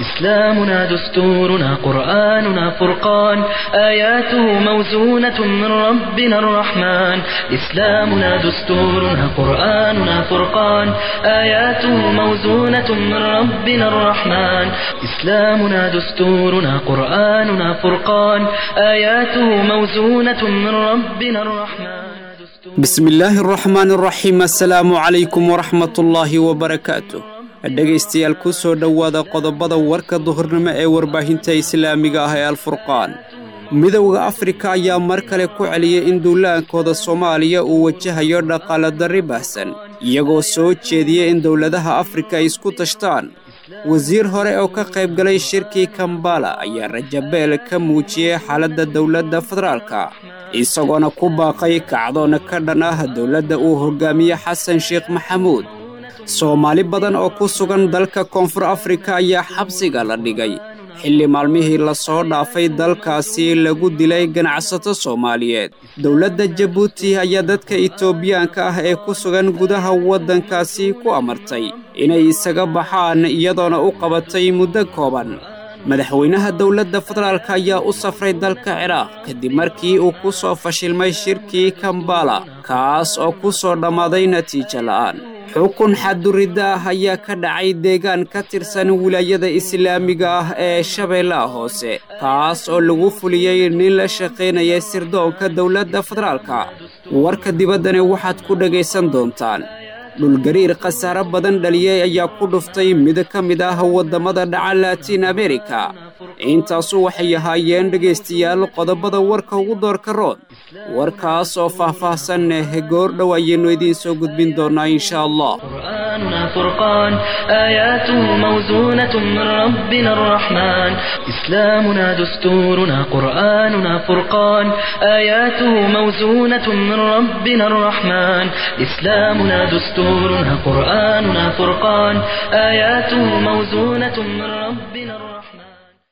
إسلامنا دستورنا قرآننا فرقان آياته موزونة من ربنا الرحمن إسلامنا دستورنا قرآننا فرقان آياته موزونة من ربنا الرحمن إسلامنا دستورنا قرآننا فرقان آياته موزونة من ربنا الرحمن بسم الله الرحمن الرحيم السلام عليكم ورحمة الله وبركاته dhegaystayaal ku soo dhawaada qodobada warka duhurnimo ee warbaahinta islaamiga ah ee Al-Furqaan midowga Afrika ayaa mar kale ku celiyay in duulaankooda Soomaaliya uu wajahayo dhaqaale darri baahsan iyagoo soo jeediyay in dawladaha Afrika ay isku tashtaan wasiir hore oo ka qayb galay shirkii Kampala ayaa rajabeel ka muujiyay xaaladda dawladda federaalka isagoona ku baaqay kacdoon ka dhan ah dawladda uu hogaamiyo Xasan Sheekh Maxamuud Soomaali badan oo ku sugan dalka Koonfur Afrika ayaa xabsiga la dhigay xilli maalmihii la soo dhaafay dalkaasi lagu dilay ganacsato Soomaaliyeed dawladda Djibouti ayaa dadka Itoobiyaanka ah ee ku sugan gudaha waddankaasi ku amartay inay isaga baxaan iyadoona u qabatay muddo kooban madaxweynaha dawladda federaalka ayaa u safray dalka Ciraaq kadib markii uu ku soo fashilmay shirkii Kampala kaas oo ku soo dhamaaday natiijo la'aan xukun xadurida ayaa ka dhacay deegaan ka tirsan wilaayada islaamiga ah ee Shabeellaha Hoose kaas oo lagu fuliyay nin la shaqeynaya sirdoonka dawladda federaalka warka dibaddana waxaad ku dhageysan doontaan dhulgariir khasaare badan dhaliyay ayaa ku dhuftay mid ka mid ah wadamada dhaca Latin America intaas waxay ahaayeen dhageystayaal qodobada warka ugu doorka rood warkaas oo faahfaahsan goor dhawaayeen idin soo gudbin doona insha Allah قرآننا فرقان آياته موزونة من ربنا الرحمن إسلامنا دستورنا قرآننا فرقان آياته موزونة من ربنا الرحمن إسلامنا دستورنا قرآننا فرقان آياته موزونة من ربنا الرحمن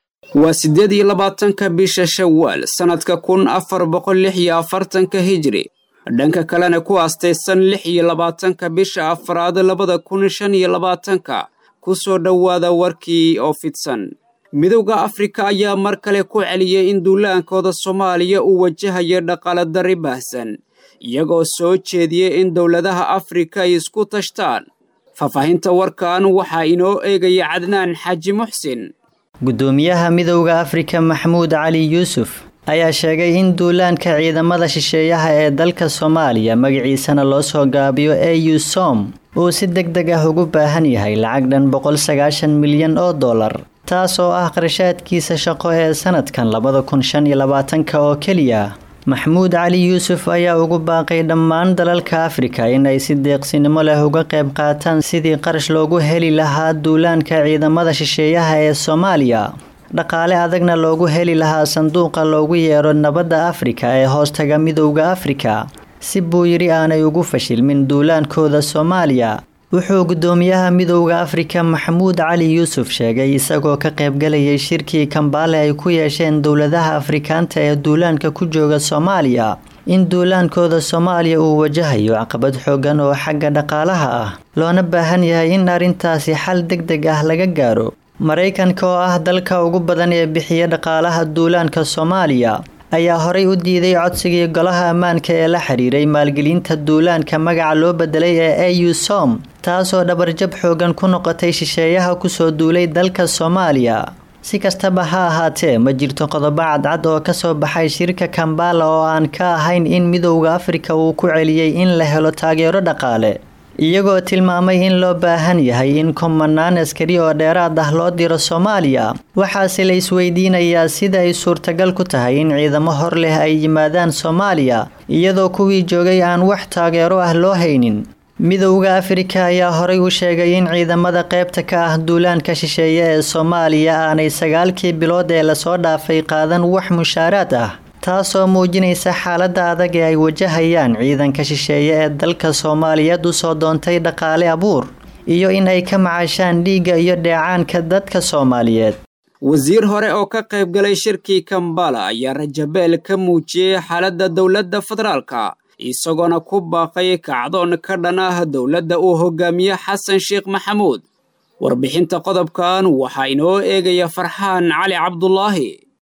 و28 bisha Shawaal sanadka 1446 Hijri dhanka kalena ku aastaysan 26 bisha Afraad 2025 ku soo dhawaada warkii oo fidsan midowga Afrika ayaa mar kale ku celiyay in duulaankooda Soomaaliya uu wajahayo dhaqaale darri baahsan iyagoo soo jeediyay in dawladaha Afrika ay isku tashtaan faafahinta warkan waxa inoo eegaya Cadnaan Xaaji Muxsin gudoomiyaha midowga Afrika Maxamuud Cali Yuusuf ayaa sheegay in duulaanka ciidamada shisheeyaha ee dalka Soomaaliya magaciisana loo soo gaabiyo AUSOM uu si degdeg ah ugu baahan yahay lacag dhan 190 milyan oo dollar taas oo ah qarashaadkiisa shaqo ee sanadkan 2025 oo kaliya Maxamuud Cali Yuusuf ayaa ugu baaqay dhammaan dalalka Afrika in ay si deeqsinimo leh uga qayb qaataan sidii qarash loogu heli lahaa duulaanka ciidamada shisheeyaha ee Soomaaliya dhaqaale adagna loogu heli lahaa sanduuqa loogu yeero nabadda Afrika ee hoostaga midowga Afrika si buu yiri aanay ugu fashilmin duulaankooda Soomaaliya wuxuu gudoomiyaha midowga Afrika Maxamuud Cali Yuusuf sheegay isagoo ka qayb galayay shirkii Kampala ay ku yeesheen dawladaha Afrikaanta ee duulaanka ku jooga Soomaaliya in duulaankooda Soomaaliya uu wajahayo caqabad xooggan oo xagga dhaqaalaha ah loona baahan yahay in arintaasi xal degdeg ah laga gaaro Mareykanka oo ah dalka ugu badan ee bixiya dhaqaalaha duulaanka Soomaaliya ayaa horay u diiday codsigii golaha ammaanka ee la xiriiray maalgelinta duulaanka magaca loo bedelay ee AUSOM taasoo dhabarjab xooggan ku noqotay shisheeyaha ku soo duulay dalka Soomaaliya si kastaba ha ahaatee ma jirto qodobo cadcad oo ka soo baxay shirka Kampala oo aan ka ahayn in midowga Afrika uu ku celiyay in la helo taageero dhaqaale iyagoo tilmaamay in loo baahan yahay in kumanaan askari oo dheeraad ah loo diro Soomaaliya waxaase la isweydiinayaa sida ay suurtagal ku tahay in ciidamo hor leh ay yimaadaan Soomaaliya iyadoo kuwii joogay aan wax taageero ah loo haynin midowga Afrika ayaa horay u sheegay in ciidamada qaybta ka ah duulaanka shisheeye ee Soomaaliya aanay 9 bilood ee la soo dhaafay qaadan wax mushaaraad ah taasoo muujinaysa xaaladda adag ee ay wajahayaan ciidanka shisheeye ee dalka Soomaaliyeed u soo doontay dhaqaale abuur iyo in ay ka macaashaan dhiigga iyo dheecaanka dadka Soomaaliyeed wasiir hore oo ka qayb galay shirkii Kampala ayaa rajabeel ka muujiyay xaaladda dawladda federaalka isagoona ku baaqay kacdoon ka dhan ah dawladda uu hogaamiyo Xasan Sheekh Maxamuud warbixinta qodobkan waxaa inoo eegaya Farxaan Cali Cabdulaahi.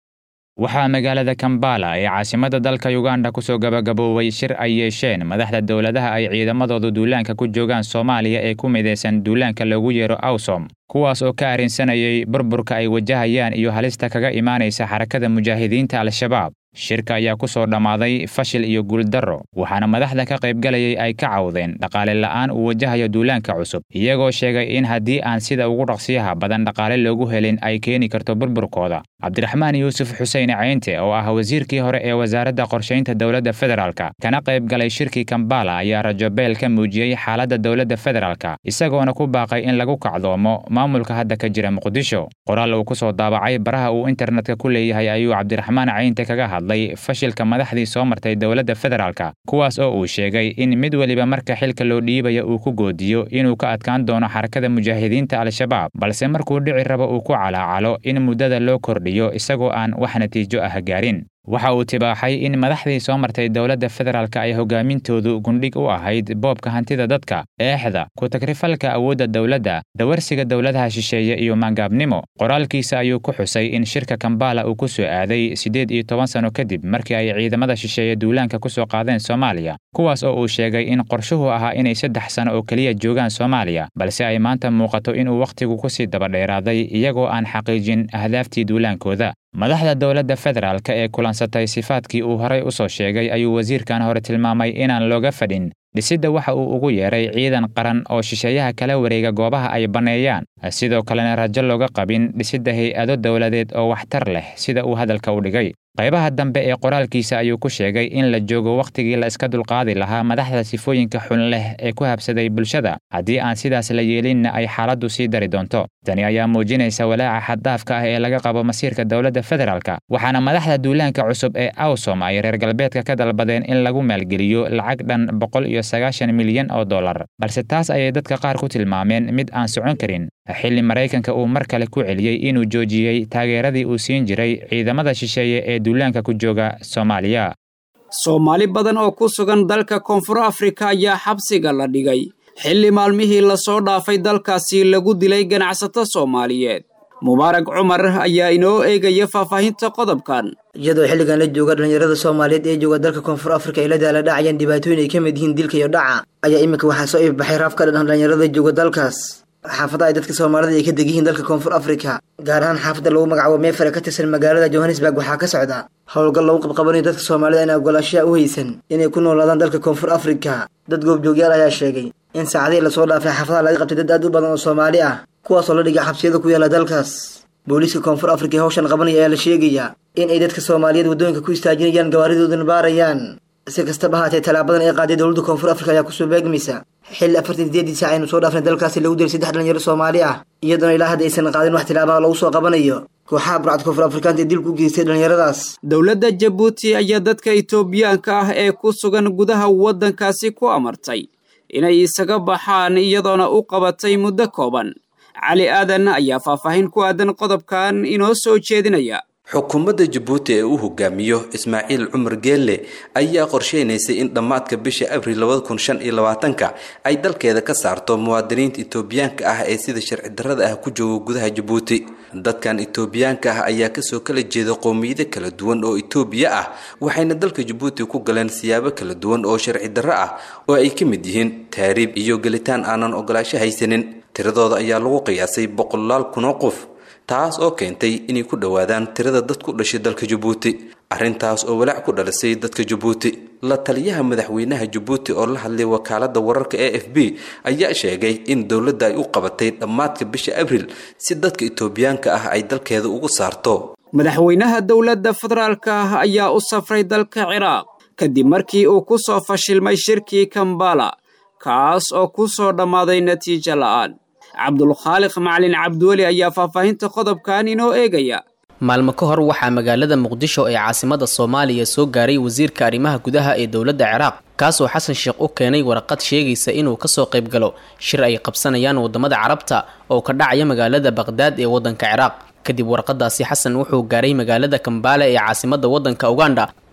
waxaa magaalada Kampala ee caasimadda dalka Uganda ku soo gabagaboobay shir ay yeesheen madaxda dawladaha ay ciidamadoodu duulaanka ku joogaan Soomaaliya ee ku mideysan duulaanka lagu yeero AWSOM, kuwaas oo ka arrinsanayay burburka ay wajahayaan iyo halista kaga imaanaysa xarakada mujaahidiinta Al-Shabaab. shirka ayaa ku soo dhamaaday fashil iyo guuldarro, waxaana madaxda ka qaybgalayay ay ka cawdeen dhaqaale la'aan uu wajahayo duulaanka cusub, iyagoo sheegay in haddii aan sida ugu dhaqsiyaha badan dhaqaale loogu helin ay keeni karto burburkooda. Cabdiraxmaan Yuusuf Xuseen Caynte oo ah wasiirkii hore ee wasaaradda qorsheynta dowladda federaalka kana qaybgalay shirkii Kampala ayaa rajo beel ka muujiyay xaaladda dowladda federaalka, isagoona ku baaqay in lagu kacdoomo maamulka hadda ka jira Muqdisho. qoraal uu ku soo daabacay baraha uu internetka ku leeyahay ayuu Cabdiraxmaan Caynte kaga hadlay fashilka madaxdii soo martay dowladda federaalka, kuwaas oo uu sheegay in mid waliba marka xilka loo dhiibayo uu ku goodiyo inuu ka adkaan doono xarakada mujaahidiinta Al-Shabaab, balse markuu dhici rabo uu ku calaacalo in muddada loo kordhiyo isagoo aan wax natiijo ah gaarin. waxa uu tibaaxay in madaxdii soo martay dowladda federaalka ay hogaamintoodu gundhig u ahayd boobka hantida dadka, eexda, ku takrifalka awoodda dowladda, dawarsiga dowladaha shisheeye iyo maangaabnimo. qoraalkiisa ayuu ku xusay in shirka Kampala uu ku soo aaday 18 sano kadib markii ay ciidamada shisheeye duulaanka ku soo qaadeen Soomaaliya, kuwaas oo uu sheegay in qorshuhu ahaa inay 3 sano oo kaliya joogaan Soomaaliya, balse ay maanta muuqato inuu waqtigu ku sii daba dheeraaday iyagoo aan xaqiijin ahdaaftii duulaankooda. madaxda dowladda federaalka ee kulansatay sifaadkii uu horay u soo sheegay ayuu wasiirkan hore tilmaamay inaan looga fadhin dhisidda waxa uu ugu yeeray ciidan qaran oo shisheeyaha kala wareega goobaha ay baneeyaan, sidoo kalena rajo looga qabin dhisidda hay-ado dowladeed oo waxtar leh sida uu hadalka u dhigay. qaybaha dambe ee qoraalkiisa ayuu ku sheegay in la joogo waqtigii la iska dulqaadi lahaa madaxda sifooyinka xun leh ee ku habsaday bulshada, haddii aan sidaas la yeelinna ay xaaladdu sii dari doonto. tani ayaa muujinaysa walaaca xaddaafka ah ee laga qabo masiirka dowladda federaalka, waxaana madaxda duulaanka cusub ee AWSOM ay reer galbeedka ka dalbadeen in lagu maalgeliyo lacag dhan $190 milyan, balse taas ayay dadka qaar ku tilmaameen mid aan socon karin, xilli Maraykanka uu mar kale ku celiyey inuu joojiyey taageeradii uu siin jiray ciidamada shisheeye ee duulaanka ku jooga Soomaaliya. Soomaali badan oo ku sugan dalka Koonfur Afrika ayaa xabsiga la dhigay xilli maalmihii la soo dhaafay dalkaasi lagu dilay ganacsato Soomaaliyeed. Mubaarak Cumar ayaa inoo eegaya faahfaahinta qodobkan. iyadoo xilligan la jooga dhalinyarada Soomaaliyeed ee jooga dalka Koonfur Afrika ila dala dhacayaan dhibaatooyin ay ka mid yihiin dilka iyo dhaca, ayaa imika waxaa soo ifbaxay raaf ka dhan dhalinyarada jooga dalkaas. xaafada ay dadka Soomaalida ay ka degihiin dalka Koonfur Afrika, gaar ahaan xaafada lagu magacaabo Meefare ka tirsan magaalada Johannesburg, waxaa ka socda howlgal lagu qabqabanayo dadka Soomaalida in ogolaanshaha u haysan inay ku noolaadaan dalka Koonfur Afrika. dad goobjoogyaal ayaa sheegay in saacadii la soo dhaafay xaafada laga qabtay dad aad u badan oo Soomaali ah, kuwaas oo la dhigay xabsiyada ku yaala dalkaas. booliska Koonfur Afrika ee hawshan qabanaya ayaa la sheegaya in ay dadka Soomaaliyeed wadooyinka ku istaajinayaan gawaaridoodana baarayaan. si kastaba haatee talaabadan ay qaaday dowladda Koonfur Afrika ayaa ku soo beegmaysa xilli 48 saac aynu soo dhaafnay dalkaasi lagu dilay 3 dhalinyaro Soomaali ah, iyadoo ilaa hadda aysan qaadin wax tilaabo lagu soo qabanayo kooxaha burcad Koonfur Afrikaanka ee dilku geystay dhalinyaradaas. dowladda Djibouti ayaa dadka Itoobiyaanka ah ee ku sugan gudaha waddankaasi ku amartay inay isaga baxaan iyadoona u qabatay muddo kooban. Cali Aadan ayaa faahfaahin ku aadan qodobkan inoo soo jeedinaya. xukuumadda Djibouti ee uu hogaamiyo Ismaaciil Cumar Geelle ayaa qorsheynaysa in dhamaadka bisha Abriil 2025 ay dalkeeda ka saarto muwaadiniinta Itoobiyaanka ah ee sida sharci darrada ah ku jooga gudaha Djibouti. dadkan Itoobiyaanka ah ayaa ka soo kala jeeda qowmiyado kala duwan oo Itoobiya ah, waxayna dalka Djibouti ku galeen siyaabo kala duwan oo sharci darro ah oo ay ka mid yihiin taariib iyo galitaan aanan ogolaansho haysanin. tiradooda ayaa lagu qiyaasay 100,000 qof, taas oo keentay inay ku dhawaadaan tirada dad ku dhashay dalka Djibouti. arrintaas oo walaac ku dhalisay dadka Djibouti. la taliyaha madaxweynaha Djibouti oo la hadlay wakaaladda wararka AFP ayaa sheegay in dowladda ay u qabatay dhamaadka bisha Abriil si dadka Itoobiyaanka ah ay dalkeeda ugu saarto. madaxweynaha dowladda federaalka ah ayaa u safray dalka Ciraaq kadib markii uu ku soo fashilmay shirkii Kampala, kaas oo ku soo dhamaaday natiijo la'aan. Cabdulkhaaliq Macalin Cabduwali ayaa faahfaahinta qodobkan inoo eegaya. maalmo ka hor waxaa magaalada Muqdisho ee caasimada Soomaaliya soo gaaray wasiirka arrimaha gudaha ee dowladda Ciraaq, kaasoo Xasan Sheekh u keenay warqad sheegaysa inuu ka soo qayb galo shir ay qabsanayaan wadamada Carabta oo ka dhacaya magaalada Baghdad ee wadanka Ciraaq. kadib warqadaasi Xasan wuxuu gaaray magaalada Kampala ee caasimada wadanka Uganda,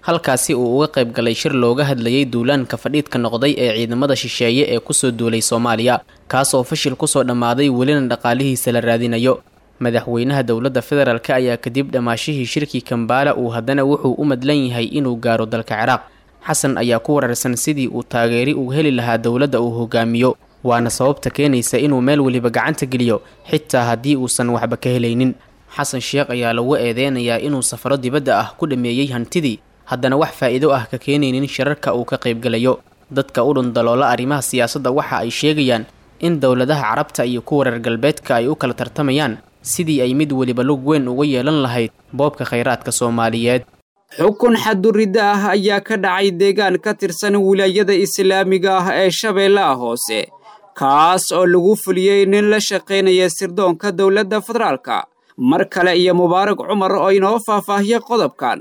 halkaasi uu uga qayb galay shir looga hadlayay duulaanka fadhiidka noqday ee ciidamada shisheeye ee kusoo duulay Soomaaliya kaas oo fashil kusoo dhammaaday welina dhaqaalihiisa la raadinayo. madaxweynaha dowladda federaalka ayaa kadib dhamaashihii shirkii Kampala uu haddana wuxuu u madlan yahay inuu gaaro dalka Ciraaq. xasan ayaa ku wararsan sidii uu taageeri u heli lahaa dowladda uu hogaamiyo, waana sababta keenaysa inuu meel waliba gacanta geliyo xitaa haddii uusan waxba ka helaynin. xasan sheekh ayaa lagu eedeynayaa inuu safaro dibadda ah ku dhameeyay hantidii, haddana wax faa'iido ah ka keenaynin shirarka uu ka qayb galayo. dadka u dhundaloola arrimaha siyaasadda waxa ay sheegayaan in dowladaha carabta iyo kuwa reer galbeedka ay u kala tartamayaan sidii ay mid waliba lug weyn uga yeelan lahayd boobka khayraadka Soomaaliyeed. xukun xadurida ah ayaa ka dhacay deegaan ka tirsan wilaayada islaamiga ah ee Shabeellaha Hoose, kaas oo lagu fuliyay nin la shaqeynaya sirdoonka dowladda federaalka. mar kale iyo Mubaarak Cumar oo inoo faahfaahiya qodobkan.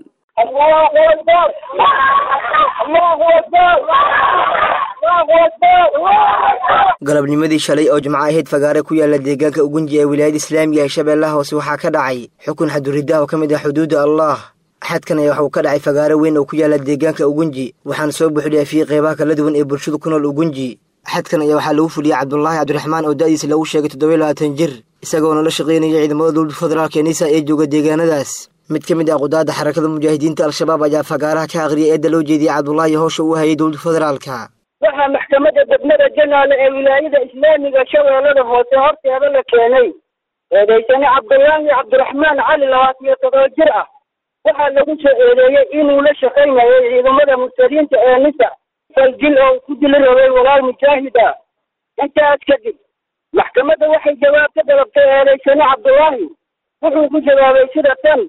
galabnimadii shalay oo jimco ahayd fagaare ku yaala deegaanka Ugunji ee wilaayada islaamiga ee Shabeellaha Hoose waxaa ka dhacay xukun xadurida oo ka mid ah xuduudda Allah. xadkan ayaa waxa uu ka dhacay fagaare weyn oo ku yaala deegaanka Ugunji, waxaana soo buuxdhaafiyay qeybaha kala duwan ee bulshada ku nool Ugunji. xadkan ayaa waxaa lagu fuliyay Cabdullaahi Cabdiraxmaan oo da'diisa lagu sheegay 27 jir, isagoona la shaqeynaya ciidamada dowladda federaalka NISA ee jooga deegaanadaas. mid ka mid ah qudaadda xarakada mujaahidiinta al-shabaab ayaa fagaaraha ka aqriyay eedda loo jeediyay Cabdullaahi howsha uu hayay dowladda federaalka. waxaa maxkamadda degmada Janaale ee wilaayada islaamiga Shabeellada Hoose horteeda la keenay eedeysane Cabdullaahi Cabdiraxmaan Cali 27 jir ah. waxaa lagu soo eedeeyay inuu la shaqeynayo ciidamada muslimiinta ee NISA فالجل أو كل الرجال ولا المجاهدة. أنت أتكذب. محكمة واحد جواب كذا ليس عبد الله. وحنا في جواب يصير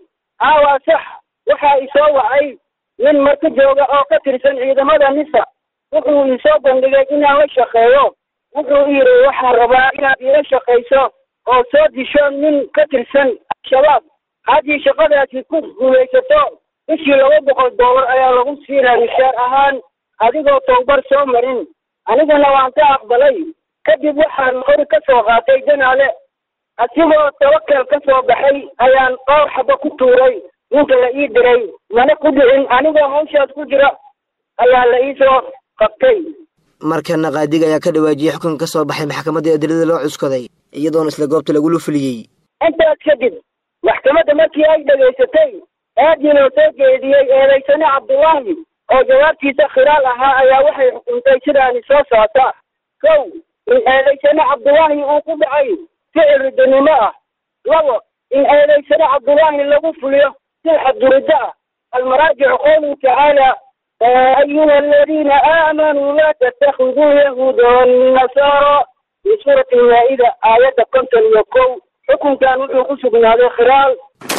صح. وحا يسوى أي من مركز جواب أو كثير سنة إذا ماذا النساء. وحنا يسوى أن لقينا وش خيار. وحنا يروح الرباعية بيش خيسا أو صاد يشان من كثير سنة شباب. هذه شغلة تكون وليستان. إيش لو بقول دور أيا لو سير الشارع أهان. adigoo towbar soo marin anigana waan ka aqbalay kadib waxaan hor ka soo qaatay Janaale asigoo tawakkal ka soo baxay ayaan dhowr xabo ku tuuray ninka la ii diray mana ku dhicin anigoo hawshaas ku jira ayaa la ii soo qabtay. markana qaadiga ayaa ka dhawaajiyay xukun ka soo baxay maxkamadda adilada loo cuskaday iyadoona isla goobta lagu lufliyay. intaas kadib maxkamadda markii ay dhageysatay aadina soo jeediyay eedeysane Cabdullaahi oo jawaabtiisa khilaal ahaa ayaa waxay xukuntay sidaani soo socota. kow in eedeysane Cabdullaahi uu ku dhacay ficil ridnimo ah. labo in eedeysane Cabdullaahi lagu fuliyo si xadgudub ah. المراجع قوله تعالى أيها الذين آمنوا لا تتخذوا يهود والنصارى في سورة المائدة آية كنت اليقو حكم كانوا يقصوا من هذا الخلال.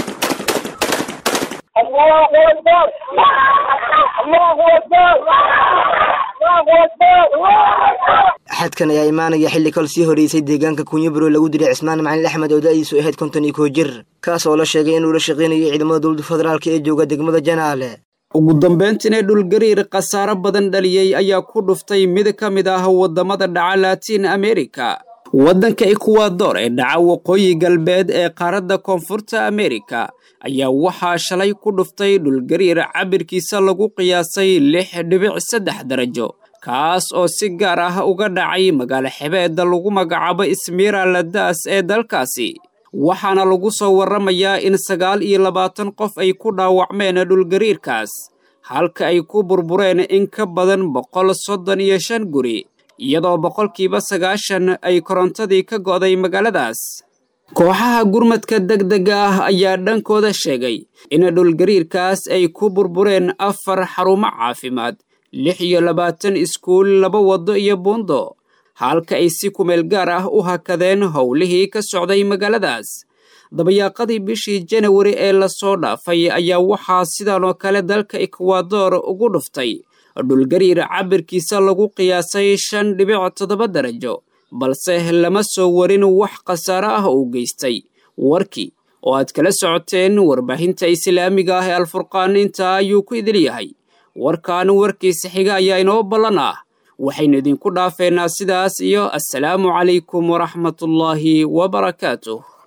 الله أكبر الله أكبر الله أكبر. xadkan ayaa imaanaya xilli kal sii horeysay deegaanka Kunyabro lagu diray Cismaan Macalin Axmed oo da'diisu ahayd 51 jir, kaas oo la sheegay inuu la shaqeynayay ciidamada dowladda federaalka ee jooga degmada Janaale. ugu dambeyntii dhul gariir qasaaro badan dhaliyay ayaa ku dhuftay mid ka mid ah wadamada dhaca Latin America. waddanka Ecuador ee dhaca waqooyi galbeed ee qaaradda Koonfurta America ayaa waxaa shalay ku dhuftay dhul gariir cabirkiisa lagu qiyaasay 6.3 darajo, kaas oo si gaar ah uga dhacay magaalo xebeedda lagu magacaabo Esmeraldas ee dalkaasi. waxaana lagu soo waramayaa in 29 qof ay ku dhaawacmeen dhulgariirkaas, halka ay ku burbureen in ka badan 135 guri, iyadoo 90% ay korontadii ka go'day magaaladaas. kooxaha gurmadka degdega ah ayaa dhankooda sheegay in dhulgariirkaas ay ku burbureen 4 xarumo caafimaad, 26 iskuul, 2 wado iyo buundo, halka ay si kumeel gaar ah u hakadeen howlihii ka socday magaaladaas. dabayaaqadii bishii January ee la soo dhaafay ayaa waxaa sidaan oo kale dalka Ecuador ugu dhuftay dhulgariir cabirkiisa lagu qiyaasay 5.7 darajo, balse lama soo warin wax khasaare ah oo geystay. warkii oo aad kala socoteen warbaahinta islaamiga ah ee Al-Furqaan inta ayuu ku idil yahay. warkaan warkiisa xiga ayaa inoo ballan ah. waxaynu idinku dhaafeynaa sidaas iyo assalaamu calaykum waraxmatullaahi wabarakaatuh.